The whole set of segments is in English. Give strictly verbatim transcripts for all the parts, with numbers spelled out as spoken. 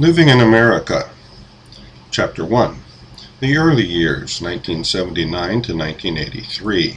Living in America, Chapter one. The Early Years, nineteen seventy-nine to nineteen eighty-three.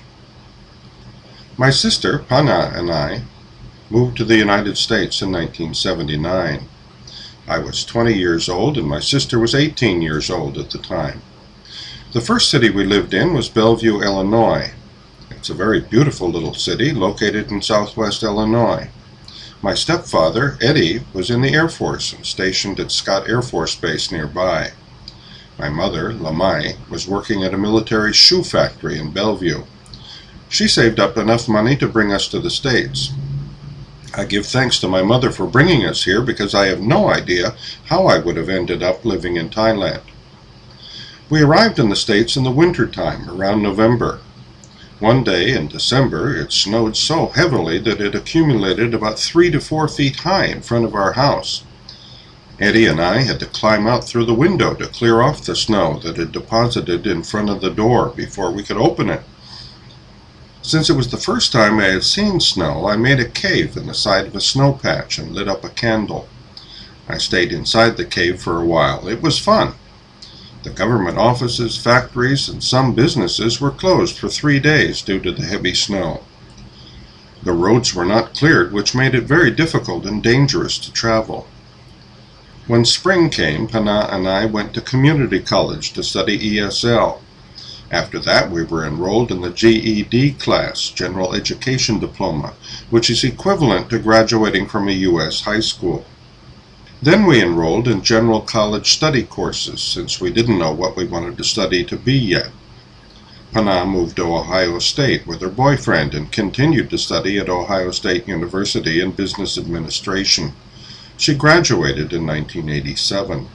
My sister, Pana, and I moved to the United States in nineteen seventy-nine. I was twenty years old and my sister was eighteen years old at the time. The first city we lived in was Bellevue, Illinois. It's a very beautiful little city located in southwest Illinois. My stepfather, Eddie, was in the Air Force and stationed at Scott Air Force Base nearby. My mother, Lamai, was working at a military shoe factory in Bellevue. She saved up enough money to bring us to the States. I give thanks to my mother for bringing us here because I have no idea how I would have ended up living in Thailand. We arrived in the States in the winter time, around November. One day in December, it snowed so heavily that it accumulated about three to four feet high in front of our house. Eddie and I had to climb out through the window to clear off the snow that had deposited in front of the door before we could open it. Since it was the first time I had seen snow, I made a cave in the side of a snow patch and lit up a candle. I stayed inside the cave for a while. It was fun. The government offices, factories, and some businesses were closed for three days due to the heavy snow. The roads were not cleared, which made it very difficult and dangerous to travel. When spring came, Pana and I went to community college to study E S L. After that, we were enrolled in the G E D class, General Education Diploma, which is equivalent to graduating from a U S high school. Then we enrolled in general college study courses, since we didn't know what we wanted to study to be yet. Pana moved to Ohio State with her boyfriend and continued to study at Ohio State University in Business Administration. She graduated in nineteen eighty-seven.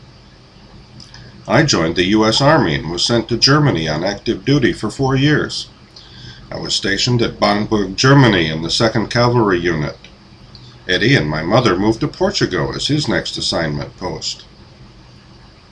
I joined the U S Army and was sent to Germany on active duty for four years. I was stationed at Bamberg, Germany in the second Cavalry Unit. Eddie and my mother moved to Portugal as his next assignment post.